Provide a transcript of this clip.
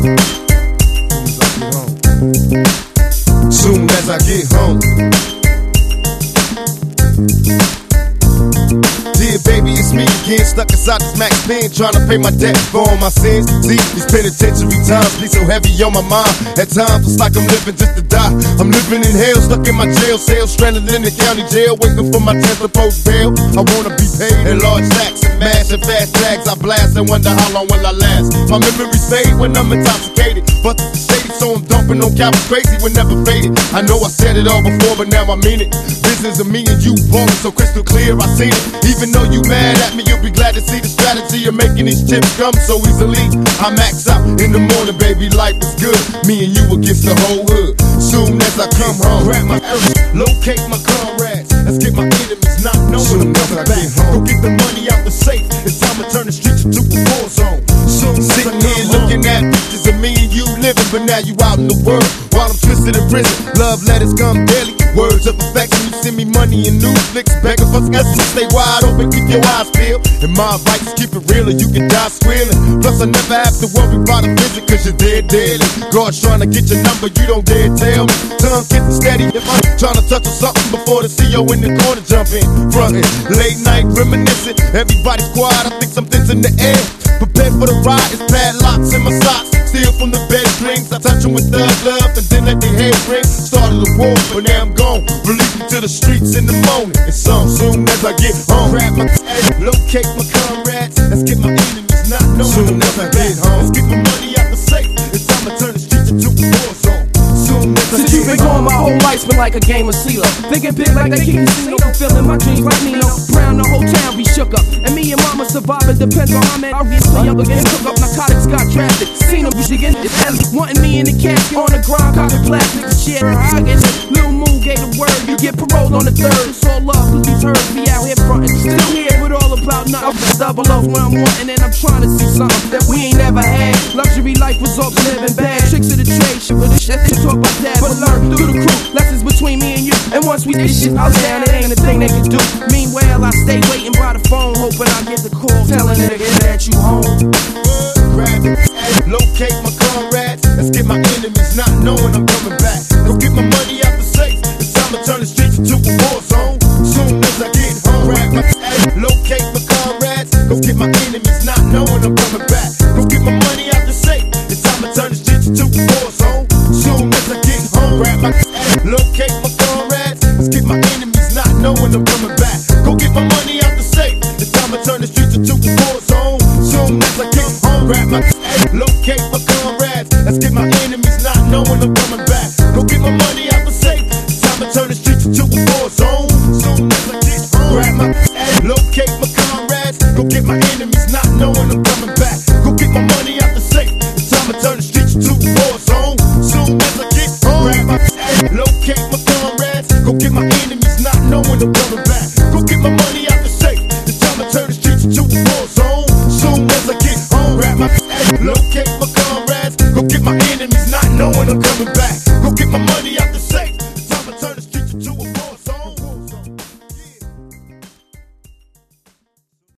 Soon as I get home. Dear baby, it's me again, stuck inside this max pen, trying to pay my debt for all my sins. See, these penitentiary times be so heavy on my mind. At times it's like I'm living just to die. I'm living in hell, stuck in my jail cell, stranded in the county jail, waiting for my 10th post bail. I wanna be paid in large stacks and mash and fast tags. I blast and wonder how long will I last. My memories fade when I'm intoxicated, but the shady, so I'm dumping on cap crazy when never faded. I know I said it all before, but now I mean it. Business of me and you ballin' so crystal clear, I seen it. Even though you mad at me, you'll be glad to see the strategy of making these chips come so easily. I max out in the morning, baby, life is good. Me and you against the whole hood. Soon as I come home, grab my earth, locate my comrades. Let's get my enemies not knowing I'm coming back. Go get the money out the safe. It's time to turn the streets into a war zone. Soon sitting here looking at pictures of me and you living, but now you out in the world while I'm twisted in prison. Love letters come daily, words of affection. You send me money and new flicks, begging for essence. Stay wide open, keep your eyes peeled. And my advice is keep it real or you can die squealing. Plus I never have to worry about a visit, cause you're dead daily. God's trying to get your number, you don't dare tell me. Tongue kissing steady if I'm trying to touch on something before the CO in the corner jump in. Frontin', late night reminiscing, everybody's quiet, I think something's in the air. Prepared for the ride, it's padlocks in my socks. Steal from the bed strings, I touch them with thug love and then let their head ring. Started a war, but now I'm gone. Release me to the streets in the morning. It's on soon as I get home. Grab my locate my comrades. Let's get my enemies not knowing. Soon as I get home. Let's get my money out the safe. It's time to turn the streets into a war zone. Since you've been gone, my whole life's been like a game of CeeLo. Thinking big like they keep casino, fulfilling my dreams like Nino Brown. The whole town be shook up, and me and mama surviving depends on how man. Obviously, I'm beginning to cook up. Narcotics got drafted. Seen them usually getting it. Wanting me in the casket on the ground, copping plastic shit. I get it. Lil Moon gave the word. You get paroled on the 3rd. It's all love, cause these herds be out here frontin'. Still here with all about nothing. Double off when I'm wanting, and I'm trying to see something that we ain't never had. Luxury life results in living bad. Tricks of the trade, shit with the shit they talk about that. But learn through the crew, lessons between me and you. And once we this shit out down, it ain't a thing they can do. Meanwhile, I stay waiting by the phone, hoping I get the call, telling niggas that you home. Grab it, locate my comrades. Let's get my enemies not knowing I'm coming back. Go get my money out the safe. It's time to turn the streets into a war zone. Soon as I get home, grab my locate my comrades. Go get my enemies not knowing I'm coming back. Go get my money out the safe. It's time to turn the streets into a war zone. Soon as I get home, grab my locate my comrades. Let's get my enemies not knowing I'm coming back. Go get my money out the safe. It's time to turn the streets into a war zone. Soon as I get home, grab my locate my comrades. Let's get my enemies not knowing I'm coming back. Go get my money out the safe. It's time to turn the streets into a war zone. Soon as I get home, grab my locate my comrades. Go get my enemies not knowing I'm coming back. Go get my money out the safe. It's time to turn the streets into a war zone. Soon as I get home, grab my locate my comrades. Go get my